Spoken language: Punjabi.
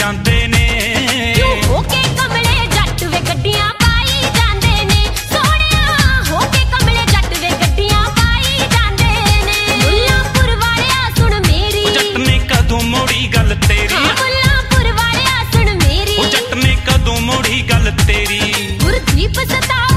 ਜਾਂਦੇ ਨੇ। ਹੋ ਕੇ ਕਮਲੇ ਜੱਟ ਵੇ ਗੱਡੀਆਂ ਪਾਈ ਜਾਂਦੇ ਨੇ, ਸੋਹਣਿਆ ਹੋ ਕੇ ਕਮਲੇ ਜੱਟ ਵੇ ਗੱਡੀਆਂ ਪਾਈ ਜਾਂਦੇ ਨੇ। ਮੁੱਲਾਂਪੁਰ ਵਾਲਿਆ ਸੁਣ ਮੇਰੀ, ਉਹ ਜੱਟ ਨੇ ਕਦੋਂ ਮੋੜੀ ਗੱਲ ਤੇਰੀ। ਹਾਂ ਮੁੱਲਾਂਪੁਰ ਵਾਲਿਆ ਸੁਣ ਮੇਰੀ, ਉਹ ਜੱਟ ਨੇ ਕਦੋਂ ਮੋੜੀ ਗੱਲ ਤੇਰੀ। ਗੁਰਦੀਪ ਸਤਾ